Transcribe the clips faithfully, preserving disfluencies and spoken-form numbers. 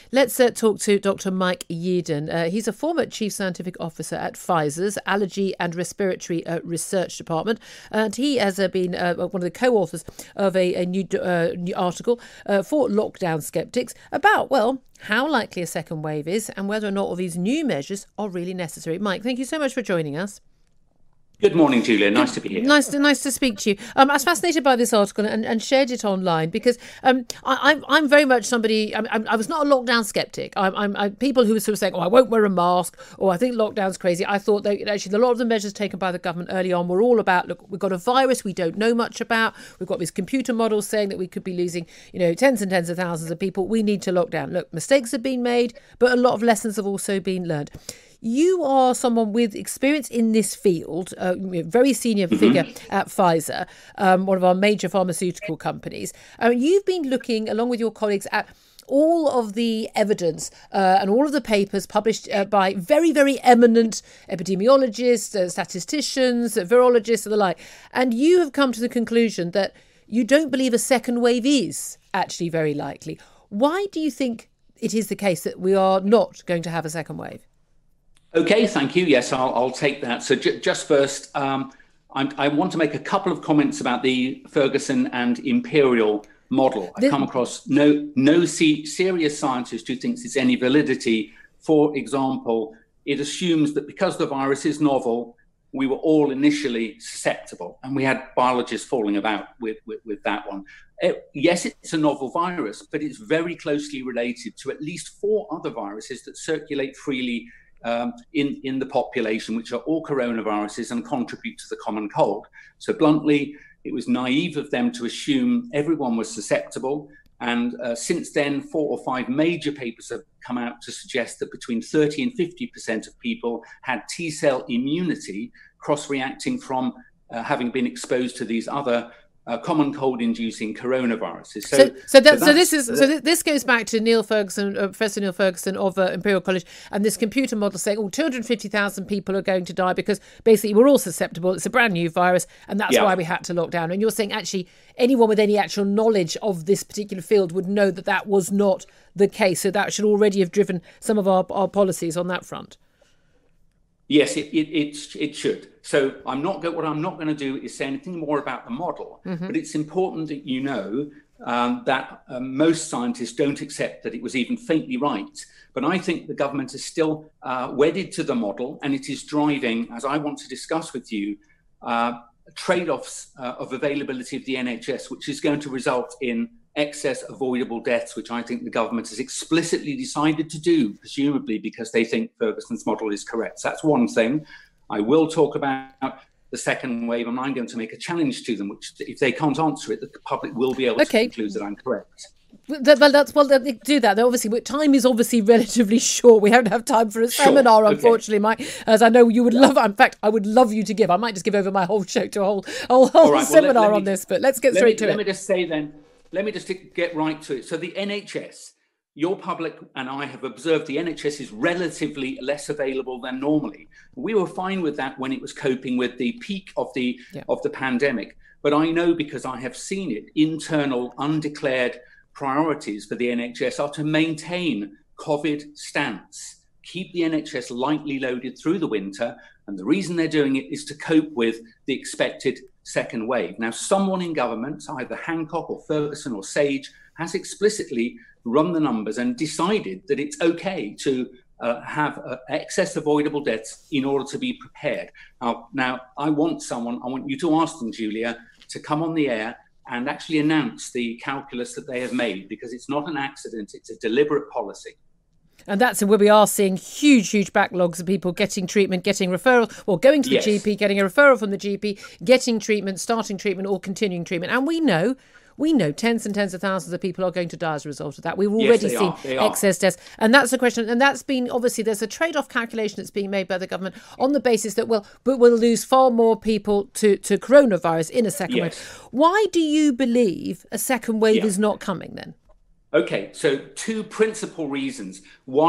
Let's uh, talk to Doctor Mike Yeadon. Uh, he's a former Chief Scientific Officer at Pfizer's Allergy and Respiratory uh, Research Department. And he has uh, been uh, one of the co-authors of a, a new, uh, new article uh, for lockdown skeptics about, well, how likely a second wave is and whether or not all these new measures are really necessary. Mike, thank you so much for joining us. Good morning, Julia. Nice to be here. Nice to, nice to speak to you. Um, I was fascinated by this article and, and shared it online because um, I, I'm, I'm very much somebody, I, I was not a lockdown skeptic. I'm, I'm I, people who were sort of saying, oh, I won't wear a mask, or I think lockdown's crazy. I thought that actually a lot of the measures taken by the government early on were all about, look, we've got a virus we don't know much about. We've got these computer models saying that we could be losing, you know, tens and tens of thousands of people. We need to lock down. Look, mistakes have been made, but a lot of lessons have also been learned. You are someone with experience in this field, a very senior figure mm-hmm. at Pfizer, um, one of our major pharmaceutical companies. Uh, you've been looking, along with your colleagues, at all of the evidence uh, and all of the papers published uh, by very, very eminent epidemiologists, uh, statisticians, uh, virologists and the like. And you have come to the conclusion that you don't believe a second wave is actually very likely. Why do you think it is the case that we are not going to have a second wave? Okay, thank you. Yes, I'll, I'll take that. So j- just first, um, I, I want to make a couple of comments about the Ferguson and Imperial model. I've come across no no see, serious scientist who thinks there's any validity. For example, it assumes that because the virus is novel, we were all initially susceptible, and we had biologists falling about with, with, with that one. It, yes, it's a novel virus, but it's very closely related to at least four other viruses that circulate freely Um, in, in the population, which are all coronaviruses and contribute to the common cold. So bluntly, it was naive of them to assume everyone was susceptible. And uh, since then, four or five major papers have come out to suggest that between thirty and fifty percent of people had T-cell immunity, cross-reacting from uh, having been exposed to these other Uh, common cold-inducing coronaviruses. So, so, so, that, so, so this is so this goes back to Neil Ferguson, uh, Professor Neil Ferguson of uh, Imperial College, and this computer model saying, "Oh, two hundred fifty thousand people are going to die because basically we're all susceptible. It's a brand new virus, and that's yeah. why we had to lock down." And you're saying actually anyone with any actual knowledge of this particular field would know that that was not the case. So that should already have driven some of our, our policies on that front. Yes, it, it it it should. So I'm not go, what I'm not going to do is say anything more about the model, mm-hmm. but it's important that you know um, that um, most scientists don't accept that it was even faintly right. But I think the government is still uh, wedded to the model, and it is driving, as I want to discuss with you, uh, trade-offs uh, of availability of the N H S, which is going to result in excess avoidable deaths, which I think the government has explicitly decided to do, presumably because they think Ferguson's model is correct. So that's one thing. I will talk about the second wave, and I'm going to make a challenge to them, which if they can't answer it, the public will be able okay. to conclude that I'm correct. Well, that's well. They do that. They're obviously, time is obviously relatively short. We don't have time for a sure. seminar, okay. unfortunately, Mike. As I know you would yeah. love. In fact, I would love you to give. I might just give over my whole show to a whole whole, whole right, seminar well, let, let on me, this. But let's get straight me, to let it. Let me just say then. Let me just get right to it. So the N H S, your public and I have observed the N H S is relatively less available than normally. We were fine with that when it was coping with the peak of the yeah. of the pandemic. But I know, because I have seen it, internal undeclared priorities for the N H S are to maintain COVID stance, keep the N H S lightly loaded through the winter. And the reason they're doing it is to cope with the expected second wave. Now, someone in government, either Hancock or Ferguson or Sage, has explicitly run the numbers and decided that it's okay to uh, have uh, excess avoidable deaths in order to be prepared. Now, now, I want someone, I want you to ask them, Julia, to come on the air and actually announce the calculus that they have made, because it's not an accident, it's a deliberate policy. And that's where we are seeing huge, huge backlogs of people getting treatment, getting referral, or going to the yes. G P, getting a referral from the G P, getting treatment, starting treatment, or continuing treatment. And we know, we know tens and tens of thousands of people are going to die as a result of that. We've already yes, seen excess deaths. And that's the question. And that's been, obviously, there's a trade-off calculation that's being made by the government on the basis that, well, but we'll lose far more people to, to coronavirus in a second yes. wave. Why do you believe a second wave yeah. is not coming then? Okay, so two principal reasons. One,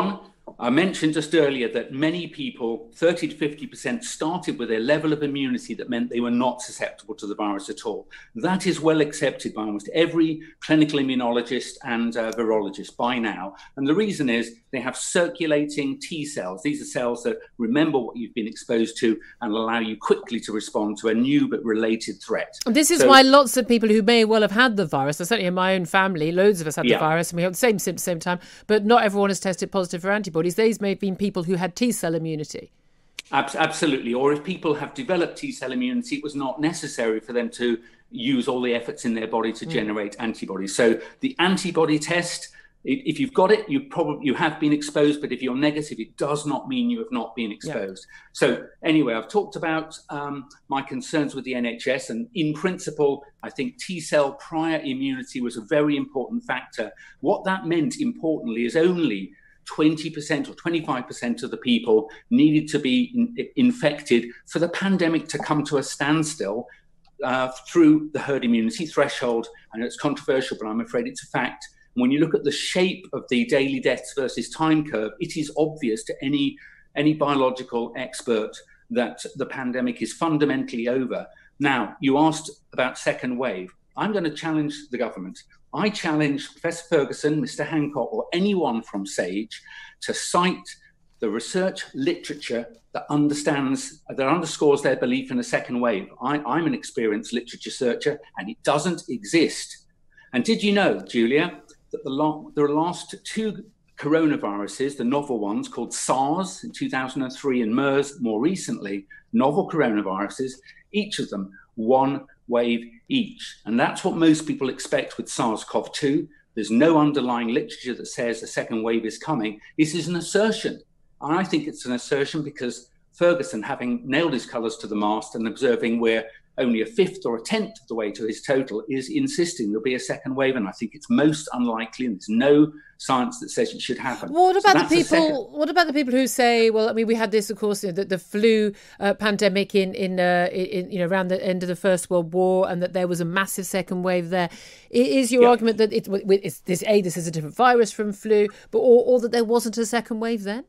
I mentioned just earlier that many people, thirty to fifty percent, started with a level of immunity that meant they were not susceptible to the virus at all. That is well accepted by almost every clinical immunologist and uh, virologist by now. And the reason is they have circulating T cells. These are cells that remember what you've been exposed to and allow you quickly to respond to a new but related threat. This is so, why lots of people who may well have had the virus, certainly in my own family, loads of us had yeah. the virus and we had the same symptoms at the same time, but not everyone has tested positive for antibodies. These may have been people who had T-cell immunity. Absolutely. Or if people have developed T-cell immunity, it was not necessary for them to use all the efforts in their body to mm. generate antibodies. So the antibody test, if you've got it, you probably you have been exposed, but if you're negative, it does not mean you have not been exposed. Yeah. So anyway, I've talked about um, my concerns with the N H S, and in principle, I think T-cell prior immunity was a very important factor. What that meant, importantly, is only twenty percent or twenty-five percent of the people needed to be in, infected for the pandemic to come to a standstill uh, through the herd immunity threshold. I know it's controversial, but I'm afraid it's a fact. When you look at the shape of the daily deaths versus time curve, it is obvious to any any biological expert that the pandemic is fundamentally over. Now, you asked about second wave. I'm going to challenge the government. I challenge Professor Ferguson, Mister Hancock, or anyone from SAGE to cite the research literature that understands, that underscores their belief in a second wave. I, I'm an experienced literature searcher, and it doesn't exist. And did you know, Julia, that the, la- the last two coronaviruses, the novel ones called SARS in two thousand three and MERS more recently, novel coronaviruses, each of them one wave each. And that's what most people expect with SARS-C o V two. There's no underlying literature that says a second wave is coming. This is an assertion. And I think it's an assertion because Ferguson, having nailed his colours to the mast and observing we're only a fifth or a tenth of the way to his total, is insisting there'll be a second wave. And I think it's most unlikely, and there's no science that says it should happen. What about so the people? What about the people who say, well, I mean, we had this, of course, you know, the, the flu uh, pandemic in in, uh, in you know around the end of the First World War, and that there was a massive second wave there. Is your yeah. argument that it, it's this a this is a different virus from flu, but or, or that there wasn't a second wave then?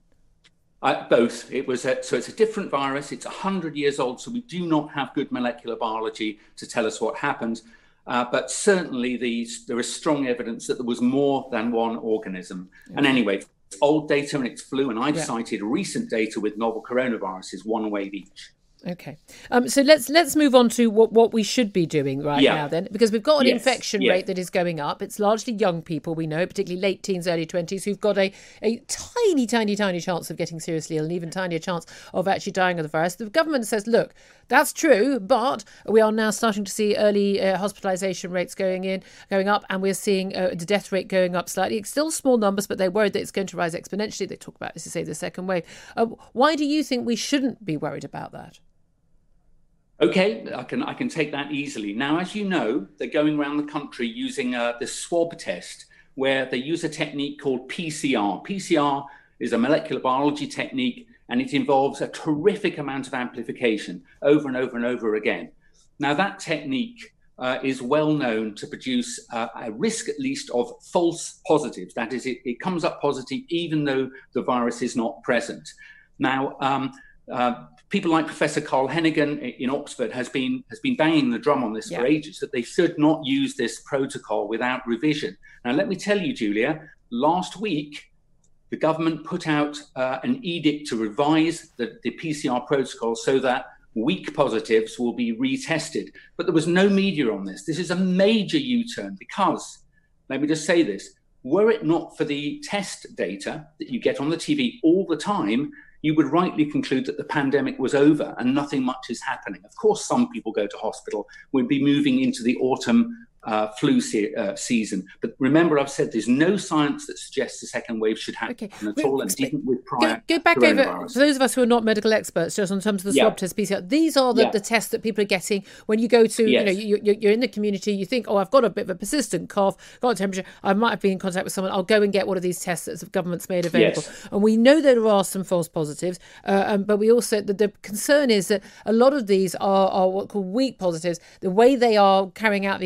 Uh, both. It was a, so it's a different virus. It's one hundred years old, so we do not have good molecular biology to tell us what happened. Uh, but certainly these, there is strong evidence that there was more than one organism. Okay. And anyway, it's old data and it's flu, and I've yeah. cited recent data with novel coronaviruses, one wave each. Okay. Um, so let's let's move on to what, what we should be doing right yeah. now then, because we've got an yes. infection yeah. rate that is going up. It's largely young people, we know, particularly late teens, early twenties, who've got a, a tiny, tiny, tiny chance of getting seriously ill, and even tinier chance of actually dying of the virus. The government says, look, that's true, but we are now starting to see early uh, hospitalisation rates going in, going up, and we're seeing uh, the death rate going up slightly. It's still small numbers, but they're worried that it's going to rise exponentially. They talk about, as you say, the second wave. Uh, why do you think we shouldn't be worried about that? Okay, I can I can take that easily. Now, as you know, they're going around the country using uh, the swab test, where they use a technique called P C R. P C R is a molecular biology technique, and it involves a terrific amount of amplification over and over and over again. Now, that technique uh, is well known to produce uh, a risk, at least, of false positives. That is, it, it comes up positive even though the virus is not present. Now, um, uh, people like Professor Carl Hennigan in Oxford has been has been banging the drum on this yeah. for ages, that they should not use this protocol without revision. Now, let me tell you, Julia, last week, the government put out uh, an edict to revise the, the P C R protocol so that weak positives will be retested. But there was no media on this. This is a major U-turn because, let me just say this, were it not for the test data that you get on the T V all the time, you would rightly conclude that the pandemic was over and nothing much is happening. Of course, some people go to hospital. We'd be moving into the autumn uh, flu se- uh, season. But remember, I've said there's no science that suggests a second wave should happen okay. at all, and didn't with prior Go, go back over, for those of us who are not medical experts, just in terms of the yeah. swab test, P C R, these are the, yeah. the tests that people are getting when you go to, yes. you know, you, you're in the community, you think, oh, I've got a bit of a persistent cough, got a temperature, I might have been in contact with someone, I'll go and get one of these tests that the government's made available. Yes. And we know there are some false positives, uh, um, but we also, the, the concern is that a lot of these are, are what are called weak positives. The way they are carrying out these tests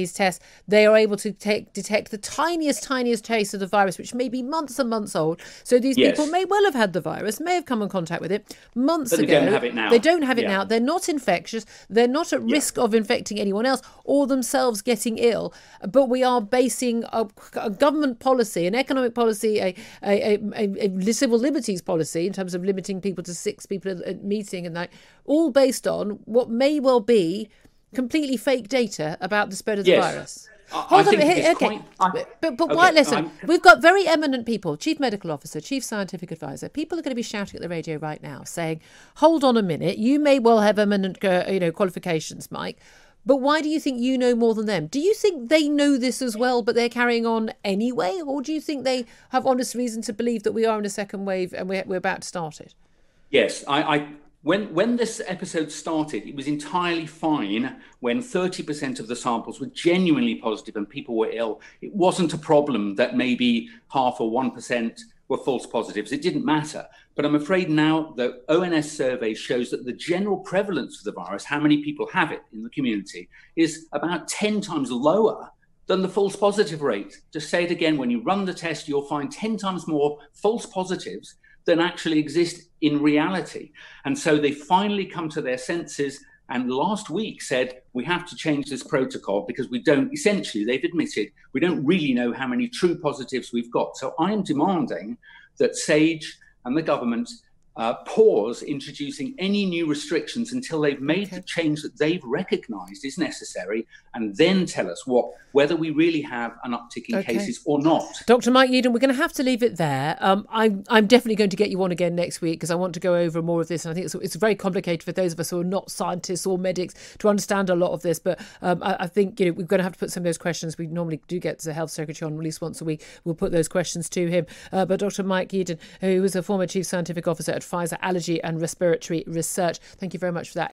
they are able to take, detect the tiniest, tiniest trace of the virus, which may be months and months old. So these yes. people may well have had the virus, may have come in contact with it months but ago. They don't have it now. They don't have it yeah. now. They're not infectious. They're not at yeah. risk of infecting anyone else or themselves getting ill. But we are basing a, a government policy, an economic policy, a, a, a, a civil liberties policy in terms of limiting people to six people at a meeting and that, all based on what may well be completely fake data about the spread of the yes. virus. I, Hold I on, think okay, quite, I, but but, but okay, why, listen, I'm, we've got very eminent people, chief medical officer, chief scientific advisor. People are going to be shouting at the radio right now saying, hold on a minute, you may well have eminent uh, you know, qualifications, Mike, but why do you think you know more than them? Do you think they know this as well, but they're carrying on anyway? Or do you think they have honest reason to believe that we are in a second wave and we're, we're about to start it? Yes, I... I When when this episode started, it was entirely fine when thirty percent of the samples were genuinely positive and people were ill. It wasn't a problem that maybe half or one percent were false positives. It didn't matter. But I'm afraid now the O N S survey shows that the general prevalence of the virus, how many people have it in the community, is about ten times lower than the false positive rate. To say it again, when you run the test, you'll find ten times more false positives than actually exist in reality. And so they finally come to their senses and last week said, we have to change this protocol because we don't, essentially, they've admitted, we don't really know how many true positives we've got. So I am demanding that SAGE and the government uh, pause introducing any new restrictions until they've made okay. the change that they've recognised is necessary, and then tell us what whether we really have an uptick in okay. cases or not. Doctor Mike Yeadon, we're going to have to leave it there. Um, I'm, I'm definitely going to get you on again next week because I want to go over more of this. And I think it's, it's very complicated for those of us who are not scientists or medics to understand a lot of this. But um, I, I think you know we're going to have to put some of those questions. We normally do get the Health Secretary on at least once a week. We'll put those questions to him. Uh, but Doctor Mike Yeadon, who was a former Chief Scientific Officer at Pfizer Allergy and Respiratory Research, thank you very much for that